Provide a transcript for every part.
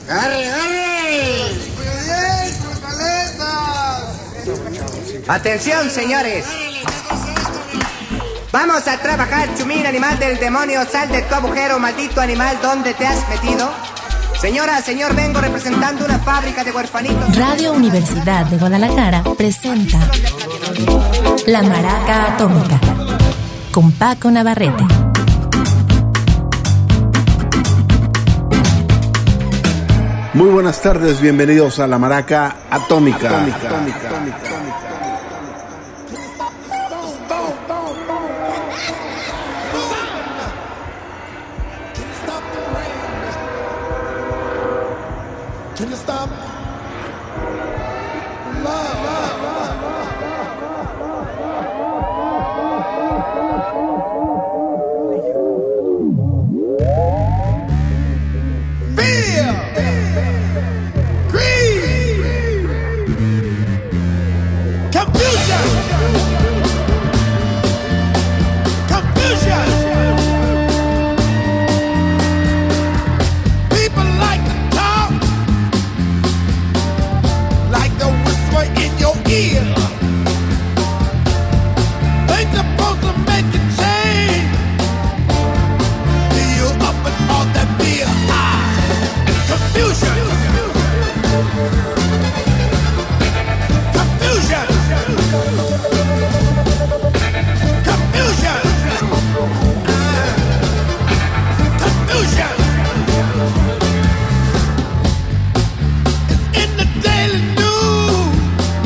¡Arre, arre! Atención, señores. Vamos a trabajar, chumín, animal del demonio. Sal de tu agujero, maldito animal. ¿Dónde te has metido? Señora, señor, vengo representando una fábrica de huerfanitos. Radio Universidad de Guadalajara presenta La Maraca Atómica con Paco Navarrete. Muy buenas tardes, bienvenidos a La Maraca Atómica. Can you stop? Fear, greed, confusion, People like to talk like the whisper in your ear. They supposed to make a change. Fill you up with all that fear. Confusion. Confusion. Confusion. Confusion. It's in the daily news.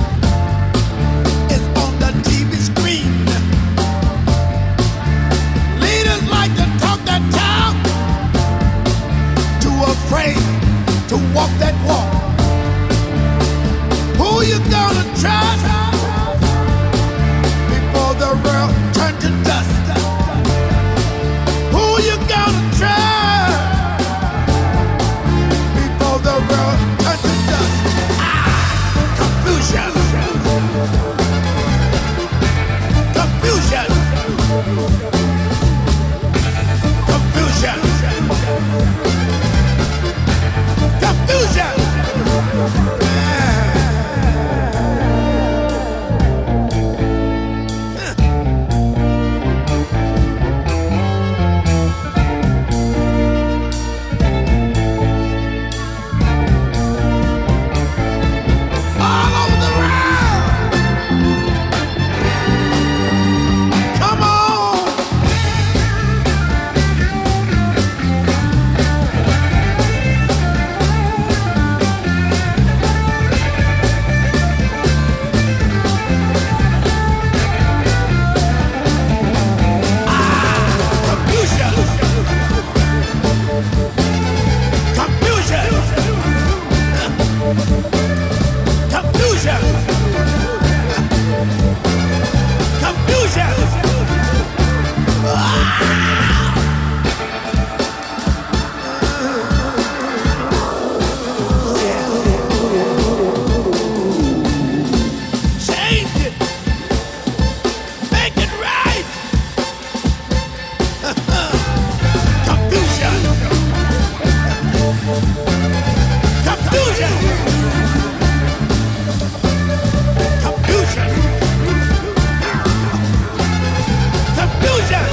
It's on the TV screen. Leaders like to talk that talk, too afraid to walk that walk. Who you gonna trust before the world turn to dust? Who you gonna trust before the world turn to dust? Confusion. Confusion. Confusion. Confusion. All over the world. Come on. Confusion. Confusion. Confusion. Confusion. Change it. Make it right. Confusion. Confusion. Confusion. Confusion.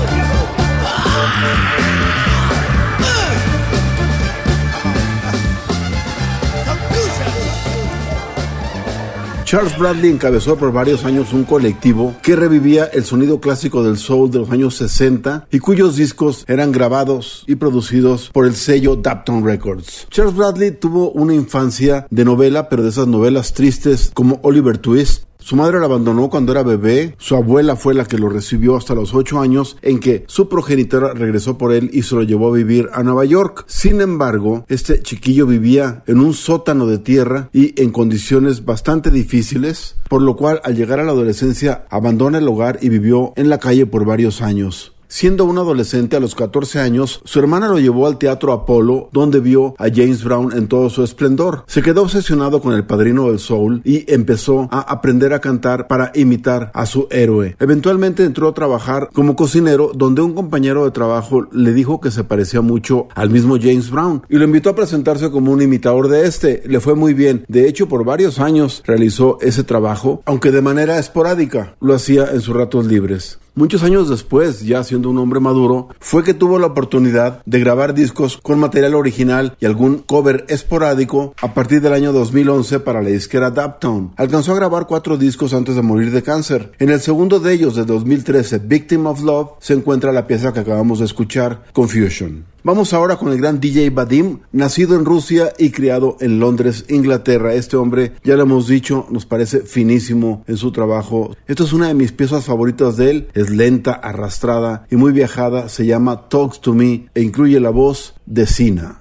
Charles Bradley encabezó por varios años un colectivo que revivía el sonido clásico del soul de los años 60 y cuyos discos eran grabados y producidos por el sello Dapton Records. Charles Bradley tuvo una infancia de novela, pero de esas novelas tristes como Oliver Twist. Su madre lo abandonó cuando era bebé, su abuela fue la que lo recibió hasta los 8 años, en que su progenitora regresó por él y se lo llevó a vivir a Nueva York. Sin embargo, este chiquillo vivía en un sótano de tierra y en condiciones bastante difíciles, por lo cual al llegar a la adolescencia abandona el hogar y vivió en la calle por varios años. Siendo un adolescente a los 14 años, su hermana lo llevó al Teatro Apolo, donde vio a James Brown en todo su esplendor. Se quedó obsesionado con el padrino del soul y empezó a aprender a cantar para imitar a su héroe. Eventualmente entró a trabajar como cocinero, donde un compañero de trabajo le dijo que se parecía mucho al mismo James Brown y lo invitó a presentarse como un imitador de este. Le fue muy bien. De hecho, por varios años realizó ese trabajo, aunque de manera esporádica. Lo hacía en sus ratos libres. Muchos años después, ya siendo un hombre maduro, fue que tuvo la oportunidad de grabar discos con material original y algún cover esporádico a partir del año 2011 para la disquera Daptown. Alcanzó a grabar 4 discos antes de morir de cáncer. En el segundo de ellos, de 2013, Victim of Love, se encuentra la pieza que acabamos de escuchar, Confusion. Vamos ahora con el gran DJ Vadim, nacido en Rusia y criado en Londres, Inglaterra. Este hombre, ya lo hemos dicho, nos parece finísimo en su trabajo. Esto es una de mis piezas favoritas de él. Es lenta, arrastrada y muy viajada. Se llama Talks to Me e incluye la voz de Sina.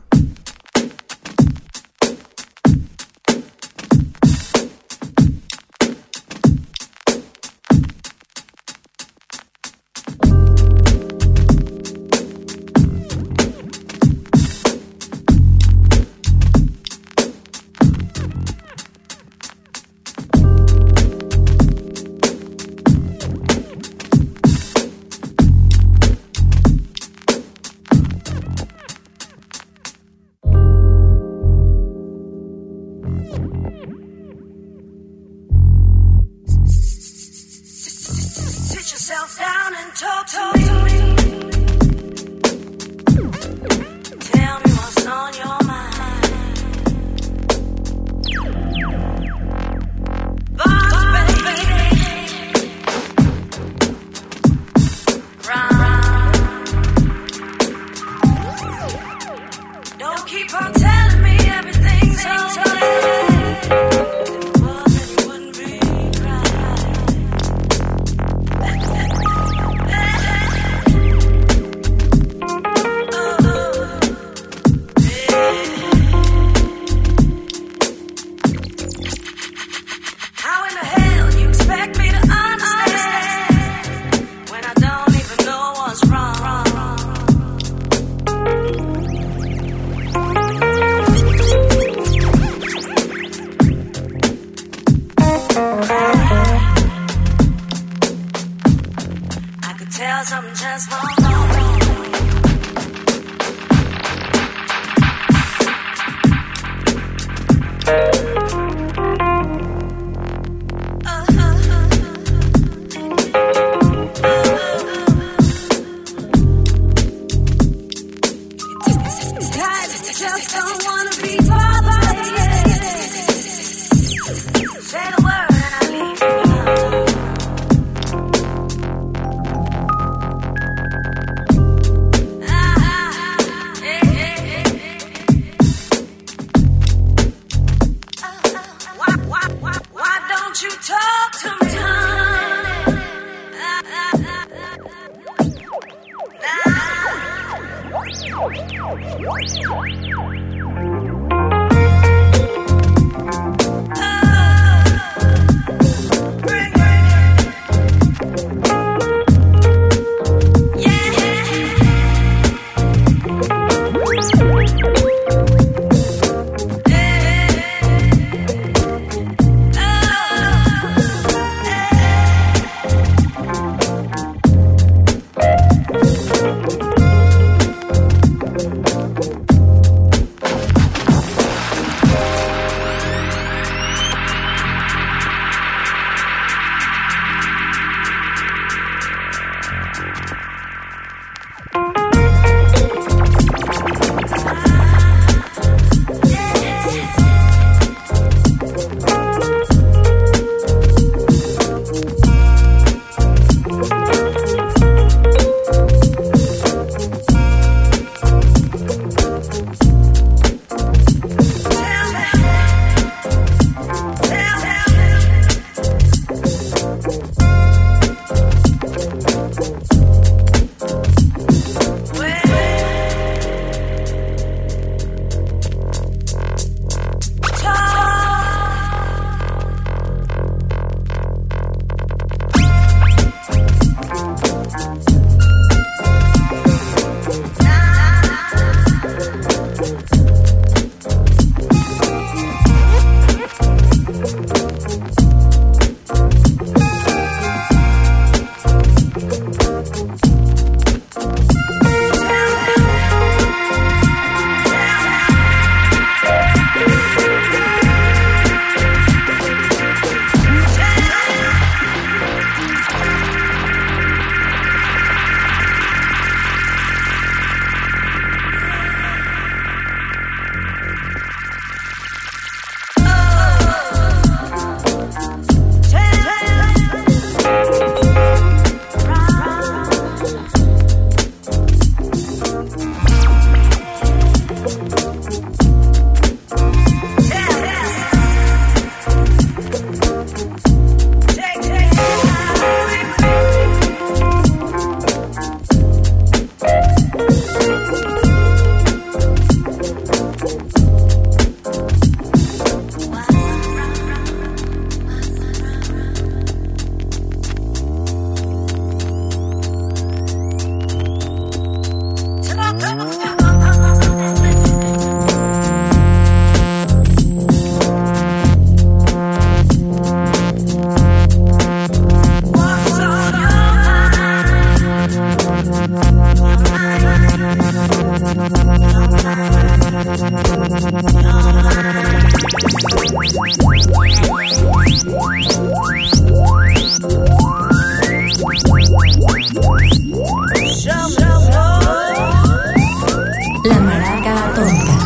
La maraca atómica.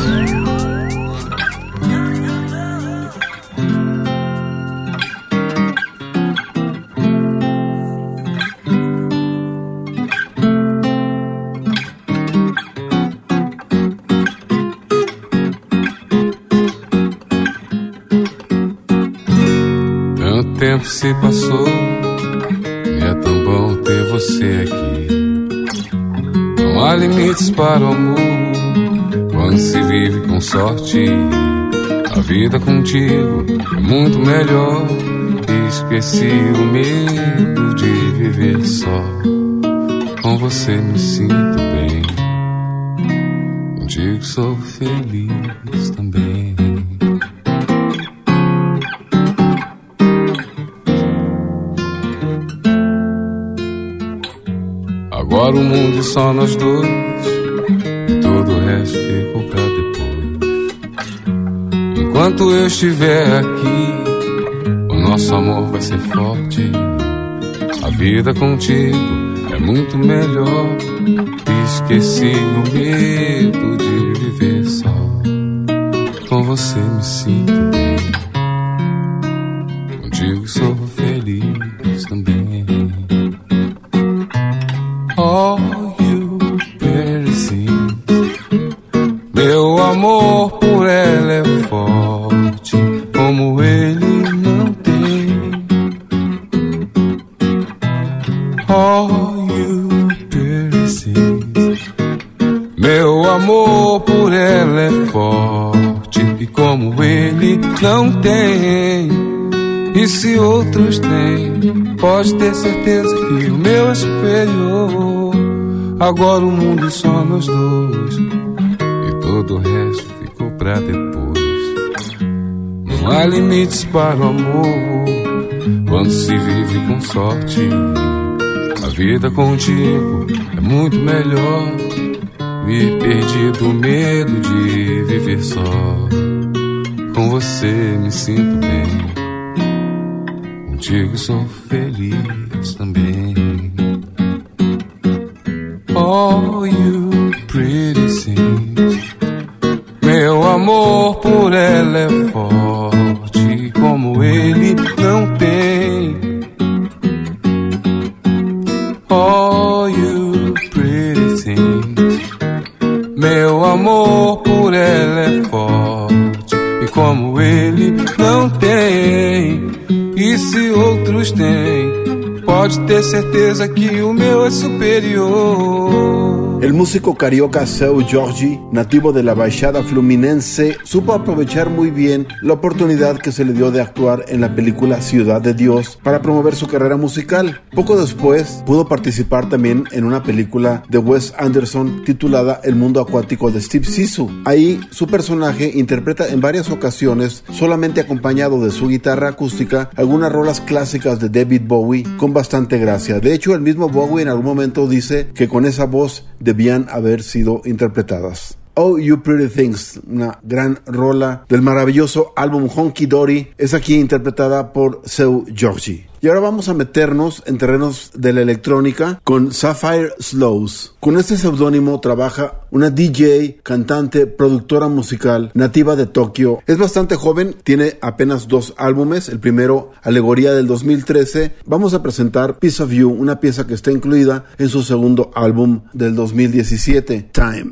Tanto tempo se passou e é tão bom ter você aqui. Não há limites para o amor quando se vive com sorte. A vida contigo é muito melhor. Esqueci o medo de viver só. Com você me sinto bem. Contigo sou feliz também. Agora o mundo é só nós dois e todo o resto ficou pra depois. Enquanto eu estiver aqui, o nosso amor vai ser forte. A vida contigo é muito melhor. Esqueci o medo de viver só. Com você me sinto bem. Contigo sou feliz também. All you pretty things. Meu amor por ela é forte, como ele não tem. All you pretty things. Meu amor por ela é forte, e como ele não tem. E se outros têm, pode ter certeza que o meu é superior. Agora o mundo é só nós dois e todo o resto ficou pra depois. Não há limites para o amor quando se vive com sorte. A vida contigo é muito melhor. Me perdi do medo de viver só. Com você me sinto bem. Contigo sou feliz também. Oh, you pretty things. Meu amor por ela é forte, como ele não tem. Oh, you pretty things. Meu amor por ela é forte, e como ele não tem. E se outros têm, pode ter certeza que o meu é superior. El músico carioca Seu Jorge, nativo de la Baixada Fluminense, supo aprovechar muy bien la oportunidad que se le dio de actuar en la película Ciudad de Dios para promover su carrera musical. Poco después pudo participar también en una película de Wes Anderson titulada El mundo acuático de Steve Zissou. Ahí su personaje interpreta en varias ocasiones, solamente acompañado de su guitarra acústica, algunas rolas clásicas de David Bowie con bastante gracia. De hecho, el mismo Bowie en algún momento dice que con esa voz debían haber sido interpretadas. Oh You Pretty Things, una gran rola del maravilloso álbum Honky Dory, es aquí interpretada por Seu Jorge. Y ahora vamos a meternos en terrenos de la electrónica con Sapphire Slows. Con este seudónimo trabaja una DJ, cantante, productora musical nativa de Tokio. Es bastante joven, tiene apenas 2 álbumes. El primero, Alegoría, del 2013. Vamos a presentar Piece of You, una pieza que está incluida en su segundo álbum del 2017, Time.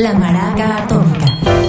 La Maraca Atómica.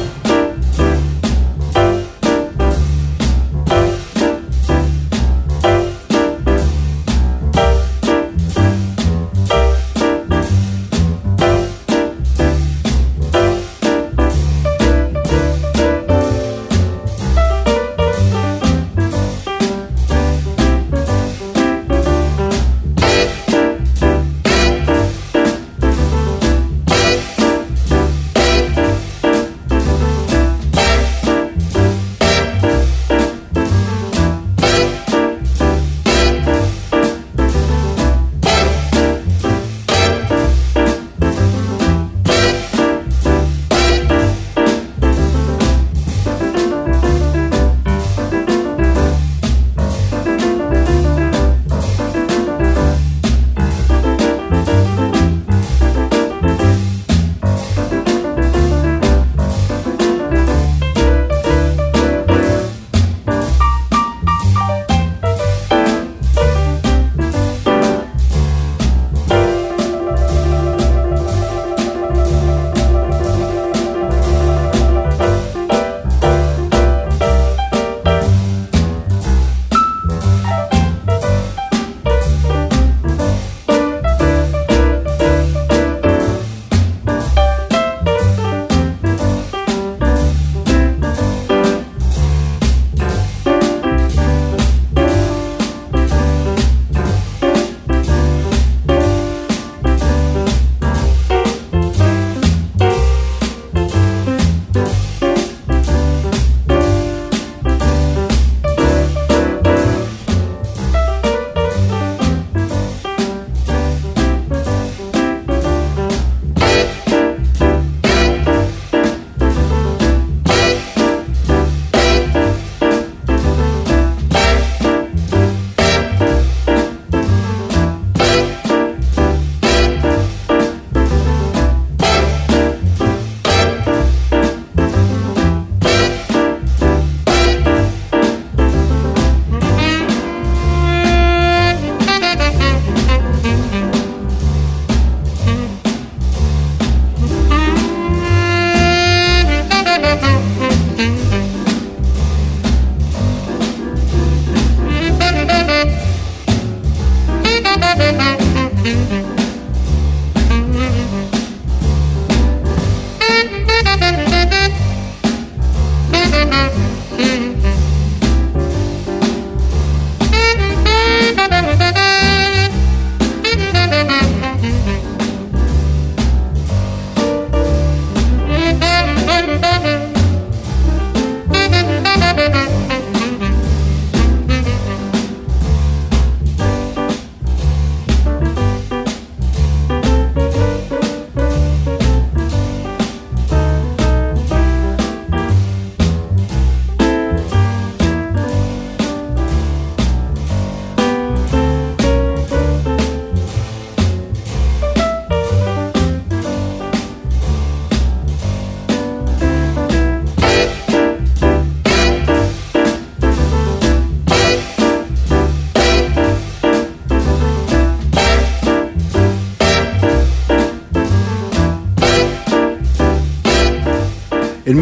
En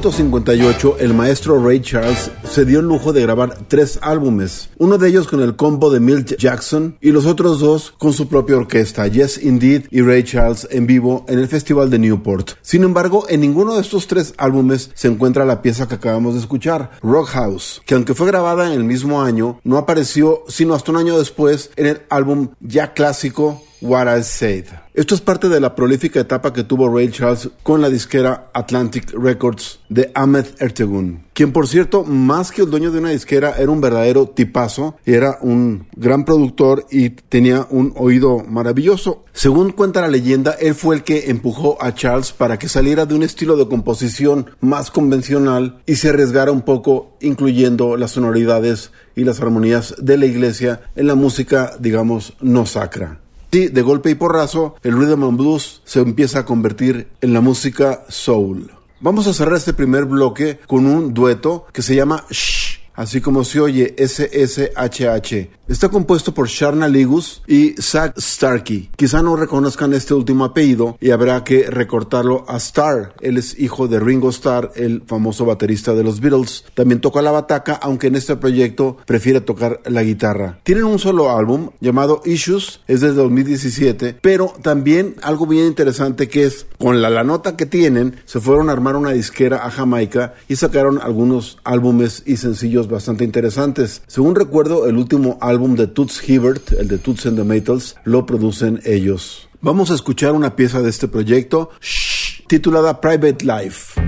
1958, el maestro Ray Charles se dio el lujo de grabar 3 álbumes, uno de ellos con el combo de Milt Jackson y los otros 2 con su propia orquesta, Yes Indeed y Ray Charles en vivo en el Festival de Newport. Sin embargo, en ninguno de estos 3 álbumes se encuentra la pieza que acabamos de escuchar, Rock House, que aunque fue grabada en el mismo año, no apareció sino hasta un año después en el álbum ya clásico What I Said. Esto es parte de la prolífica etapa que tuvo Ray Charles con la disquera Atlantic Records de Ahmet Ertegun, quien por cierto, más que el dueño de una disquera, era un verdadero tipazo, era un gran productor y tenía un oído maravilloso. Según cuenta la leyenda, él fue el que empujó a Charles para que saliera de un estilo de composición más convencional y se arriesgara un poco, incluyendo las sonoridades y las armonías de la iglesia en la música, digamos, no sacra. Sí, de golpe y porrazo, el rhythm and blues se empieza a convertir en la música soul. Vamos a cerrar este primer bloque con un dueto que se llama Shh, así como se oye, SSHH. Está compuesto por Sharna Ligus y Zach Starkey. Quizá no reconozcan este último apellido y habrá que recortarlo a Starr. Él es hijo de Ringo Starr, el famoso baterista de los Beatles. También toca la bataca, aunque en este proyecto prefiere tocar la guitarra. Tienen un solo álbum llamado Issues, es de 2017, pero también algo bien interesante que es, con la nota que tienen, se fueron a armar una disquera a Jamaica y sacaron algunos álbumes y sencillos bastante interesantes. Según recuerdo, el último álbum de Toots Hibbert, el de Toots and the Maytals, lo producen ellos. Vamos a escuchar una pieza de este proyecto, titulada Private Life.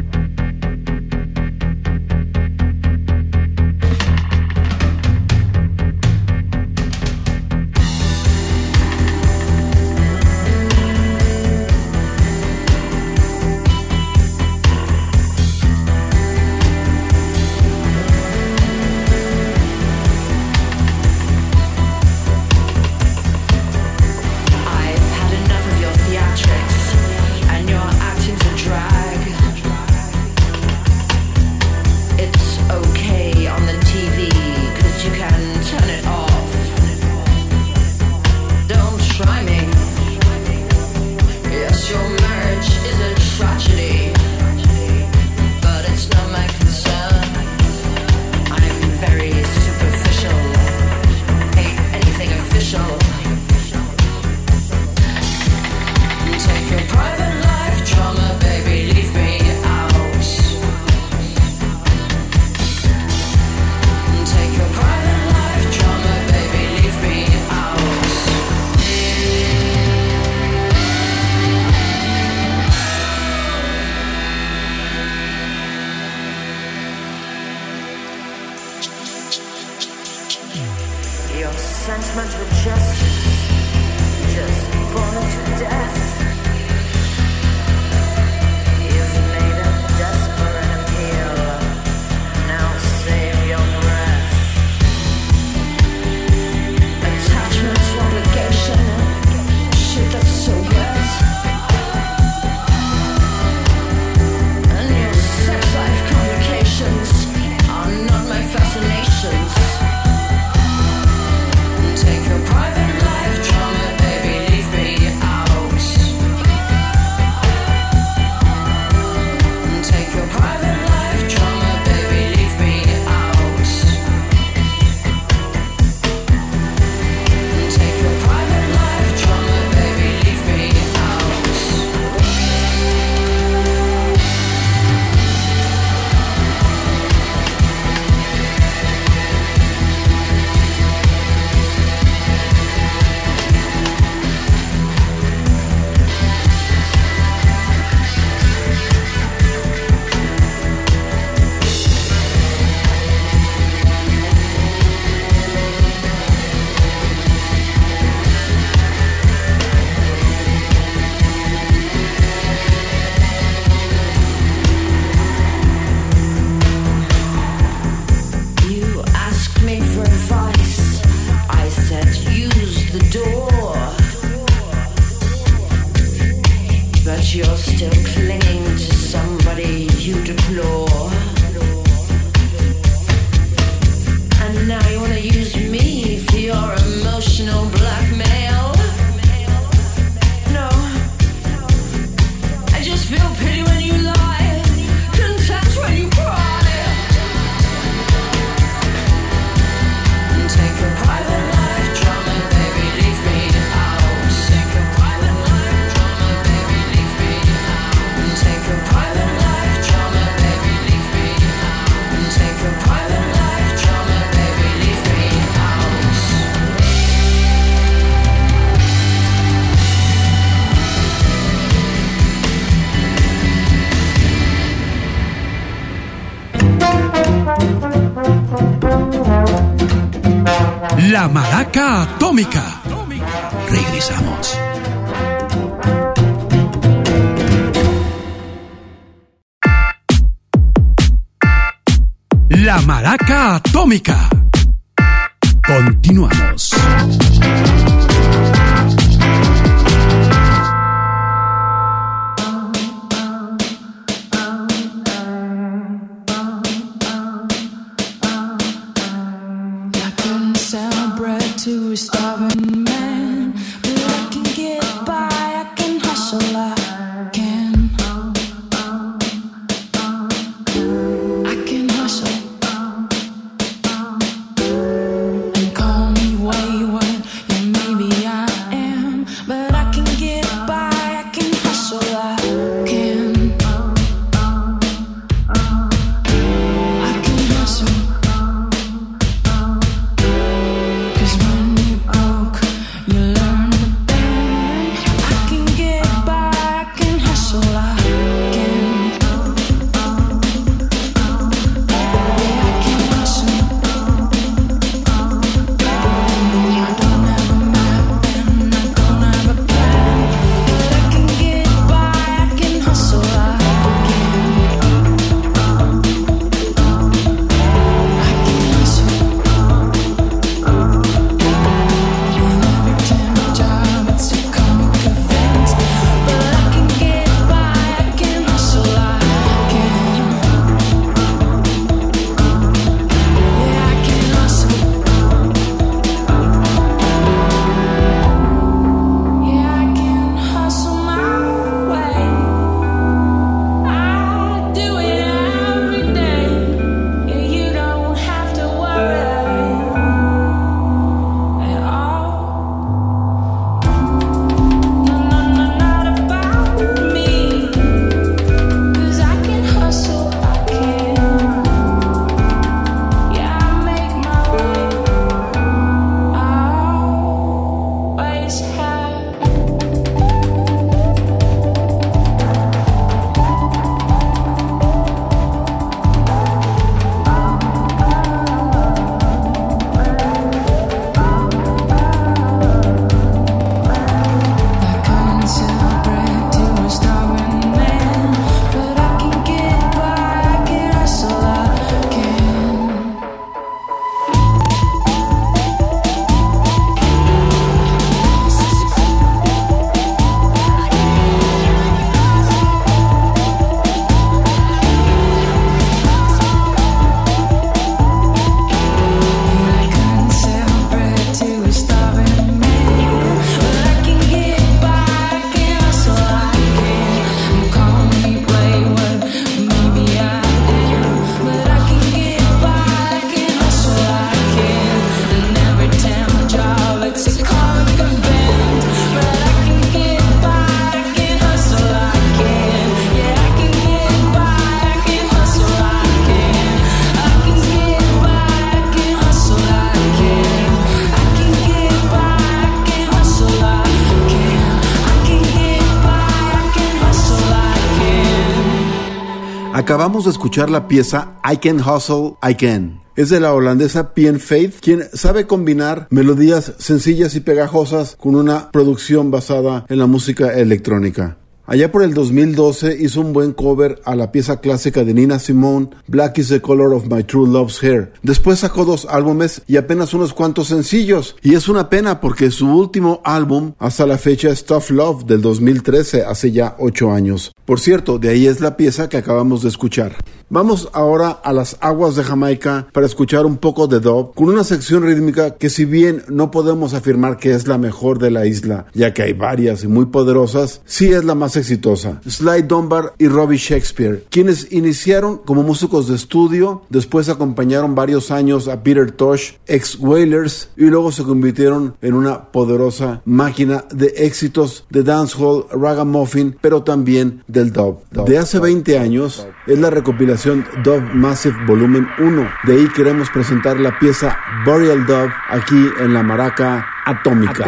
Sentimental justice, just bored to death. You've made a desperate appeal, now save your breath. Attachment to obligation, shit that's so wet. And your sex life complications are not my fascinations. Take your private life drama, baby, leave me out. Take your private life drama, baby, leave me out. Take your private life drama, baby, leave me out. You asked me for advice. I said use the door. But you're still clinging to somebody you deplore. And now you wanna use me for your emotional blackmail. No, I just feel pity when you lie, contempt when you cry. Take your private life drama, baby, leave me out. Take your private life drama, baby, leave me out. Take your private life drama, baby, leave me out. Take your private life drama, baby, leave me out. La Maraca Atómica. Regresamos. La Maraca Atómica. Continuamos. I couldn't sell bread to a starving man, but I can get by, I can hustle, I can hustle. And call me wayward, yeah maybe I am, but I can get by, I can hustle, I can hustle. Cause when you broke, you learn to bend. I can get by, I can hustle, I can. Yeah, I can hustle. And I don't have a map and I don't have a plan, but I can get by, I can hustle, I can. I can hustle. And every time I job, it's a comic event, but I can get by, I can hustle, I can. Yeah, I can hustle. Yeah, I can hustle my way. I do it every day. Yeah, you don't have to worry at all. No, not about me. 'Cause I can hustle, I can. Yeah, I make my way. I always have. I can't sell bread to a starving man, but I can get by, I can hustle, I can. I can't sell bread to a starving man, but I can get by, I can hustle, I can. Call me wayward, maybe I am, but I can get by, I can hustle, I can. And every time I job, it's a comic event, but I can get by, I can hustle, I can. Yeah, I can get by, I can hustle, I can. I can get by, I can hustle, I can. I can get by, I can hustle, I can. I can get by, I can hustle, I can. Acabamos de escuchar la pieza I Can Hustle, I Can. Es de la holandesa Pien Faith, quien sabe combinar melodías sencillas y pegajosas con una producción basada en la música electrónica. Allá por el 2012 hizo un buen cover a la pieza clásica de Nina Simone, Black is the Color of My True Love's Hair. Después sacó 2 álbumes y apenas unos cuantos sencillos. Y es una pena porque su último álbum hasta la fecha es Tough Love del 2013, hace ya 8 años. Por cierto, de ahí es la pieza que acabamos de escuchar. Vamos ahora a las aguas de Jamaica para escuchar un poco de dub, con una sección rítmica que, si bien no podemos afirmar que es la mejor de la isla, ya que hay varias y muy poderosas, sí es la más exitosa. Sly Dunbar y Robbie Shakespeare, quienes iniciaron como músicos de estudio, después acompañaron varios años a Peter Tosh, ex Wailers, y luego se convirtieron en una poderosa máquina de éxitos de dancehall, ragamuffin, pero también del dub. De hace 20 años es la recopilación Dub Massive Volumen 1. De ahí queremos presentar la pieza Burial Dub aquí en la Maraca Atómica.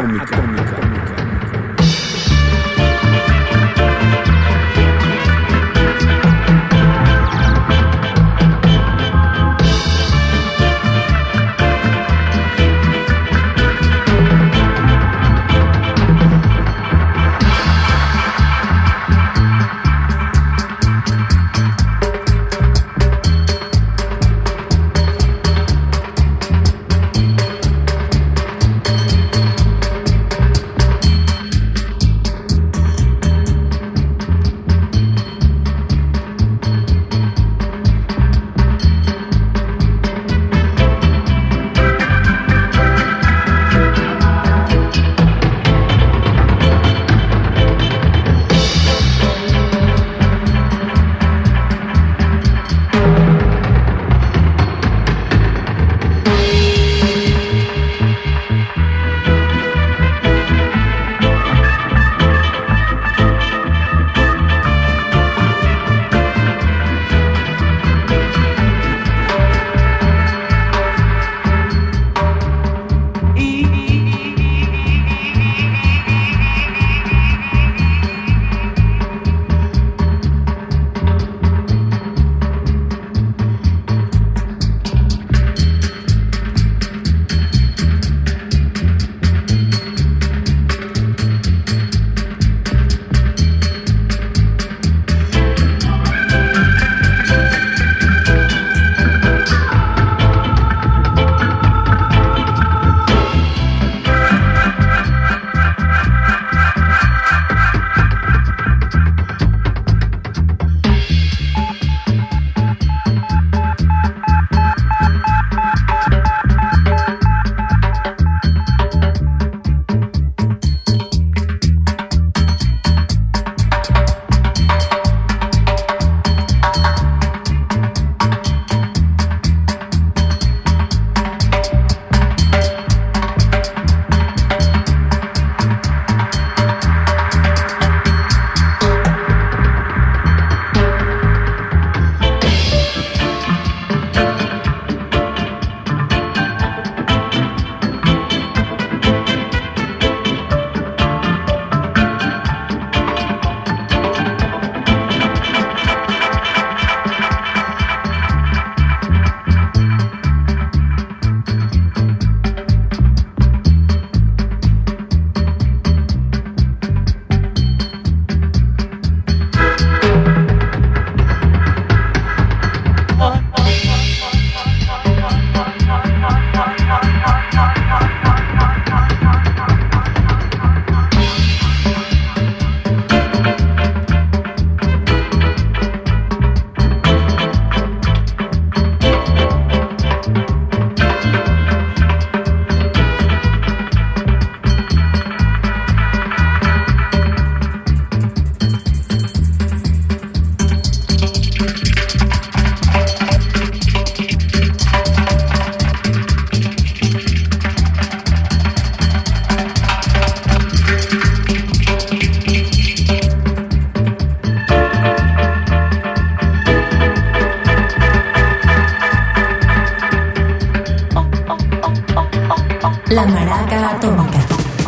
La Maraca Atómica.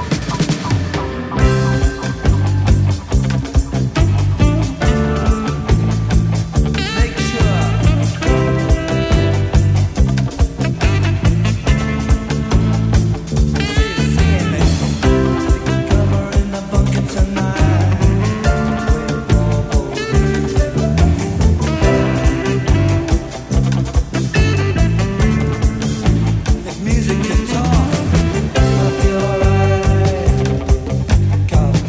Music can talk. I feel alright.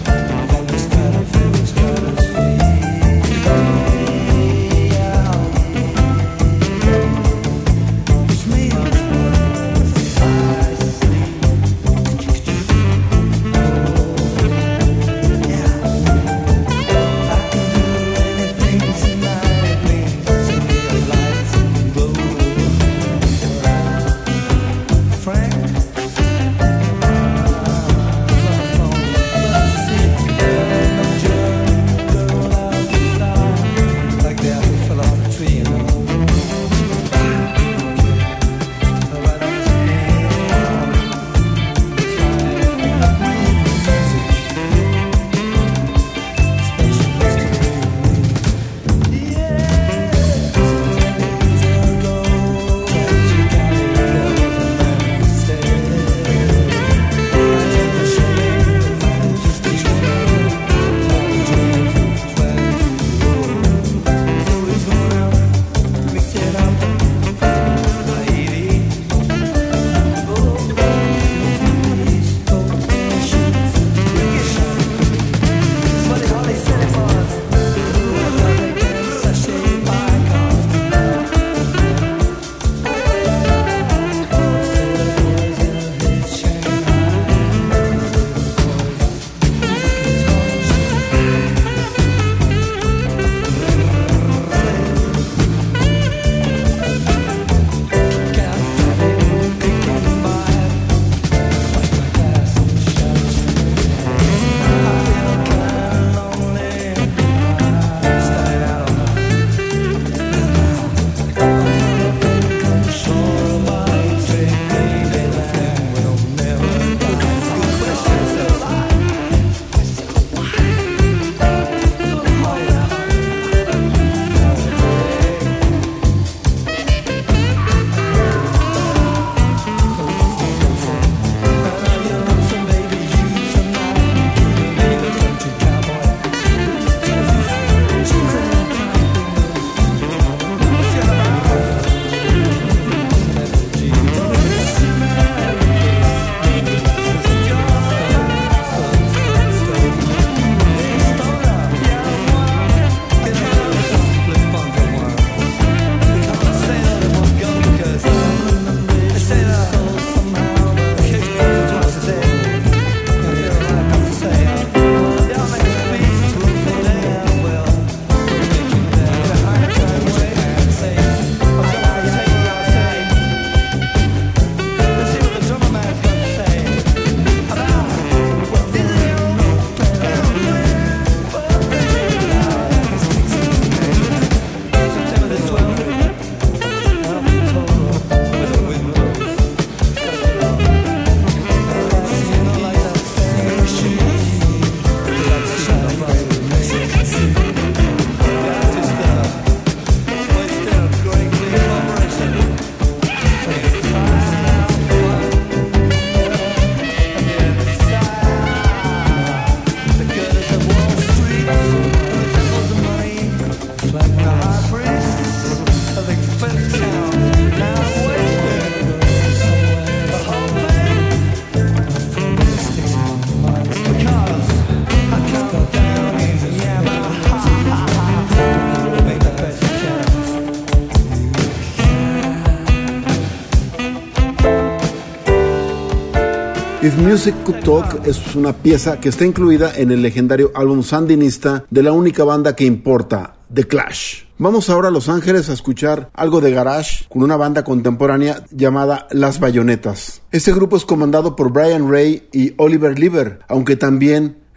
If Music Could Talk es una pieza que está incluida en el legendario álbum sandinista de la única banda que importa, The Clash. Vamos ahora a Los Ángeles a escuchar algo de garage con una banda contemporánea llamada Las Bayonetas. Este grupo es comandado por Brian Ray y Oliver Lieber, aunque también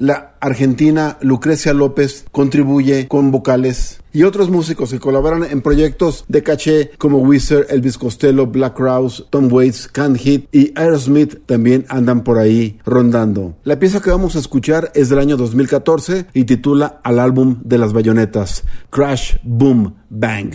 La argentina Lucrecia López contribuye con vocales y otros músicos que colaboran en proyectos de caché como Weezer, Elvis Costello, Black Crowes, Tom Waits, Can Hit y Aerosmith también andan por ahí rondando. La pieza que vamos a escuchar es del año 2014 y titula Al álbum de las bayonetas, Crash, Boom, Bang.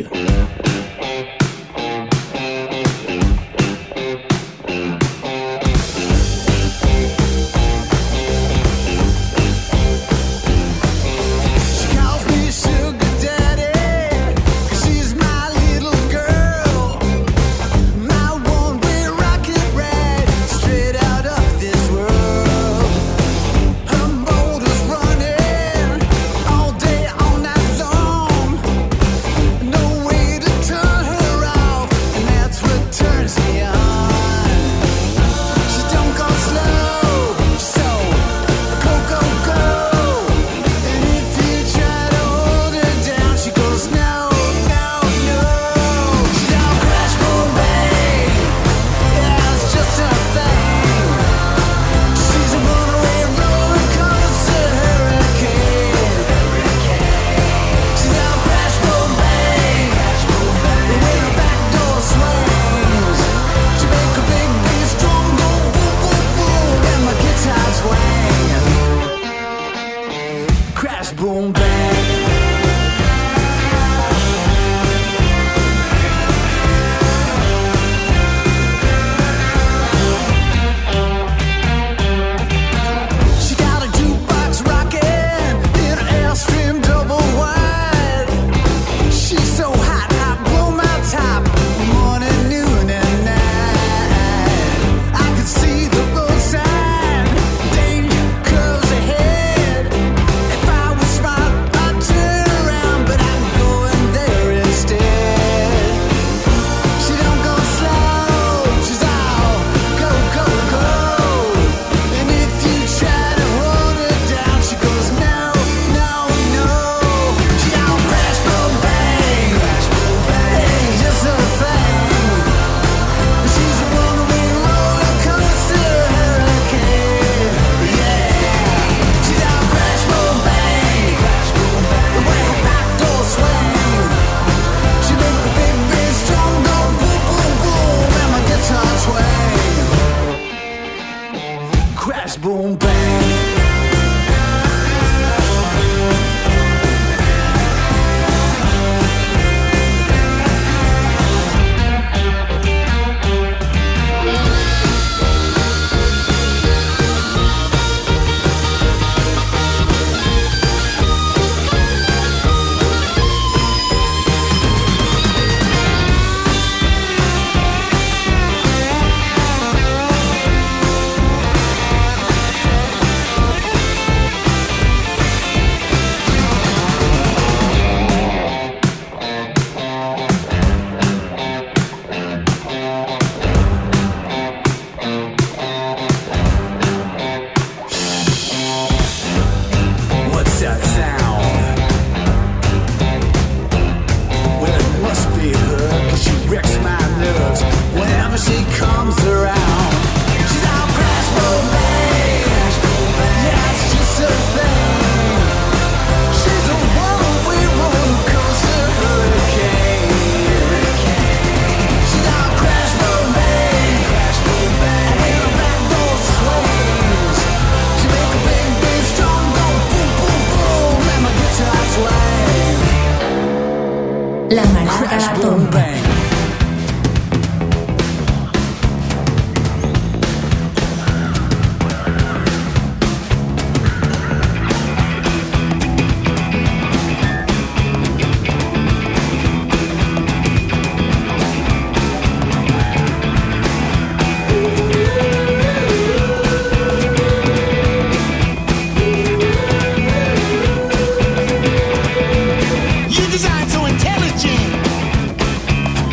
La Maraca Atómica. You design so intelligent.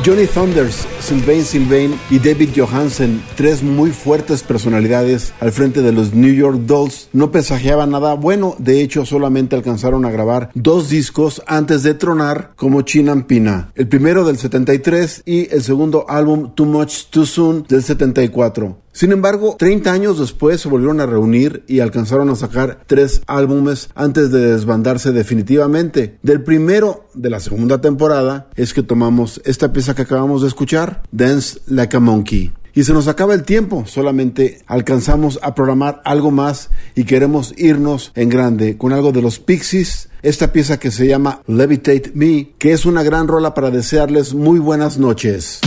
Johnny Thunders, Sylvain y David Johansen, tres muy fuertes personalidades al frente de los New York Dolls, no presagiaban nada bueno. De hecho, solamente alcanzaron a grabar 2 discos antes de tronar como Chinampina, el primero del 73 y el segundo álbum Too Much Too Soon del 74. Sin embargo, 30 años después se volvieron a reunir y alcanzaron a sacar 3 álbumes antes de desbandarse definitivamente. Del primero de la segunda temporada es que tomamos esta pieza que acabamos de escuchar, Dance Like a Monkey. Y se nos acaba el tiempo, solamente alcanzamos a programar algo más y queremos irnos en grande con algo de los Pixies, esta pieza que se llama Levitate Me, que es una gran rola para desearles muy buenas noches.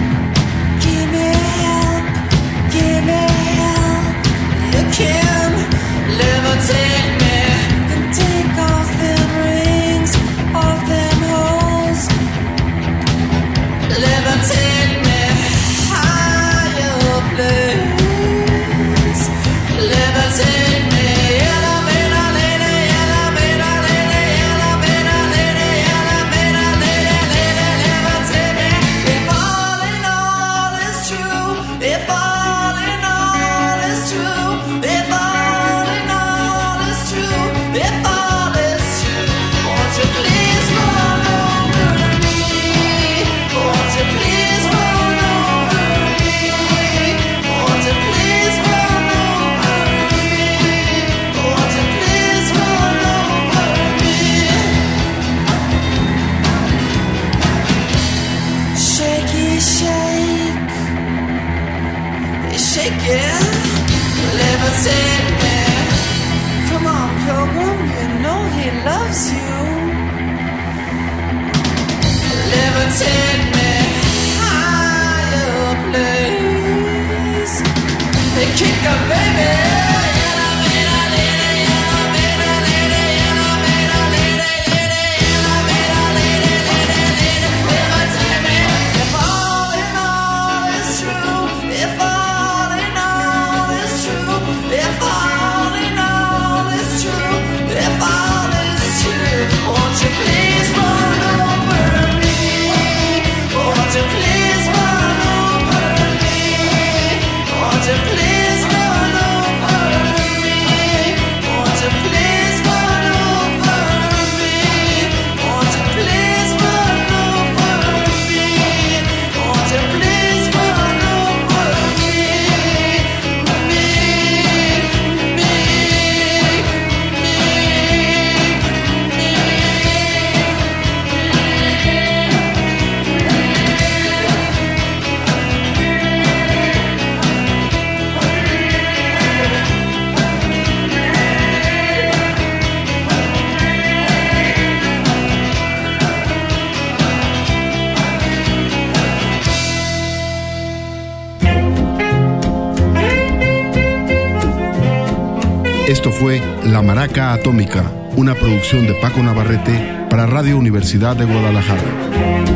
Esto fue La Maraca Atómica, una producción de Paco Navarrete para Radio Universidad de Guadalajara.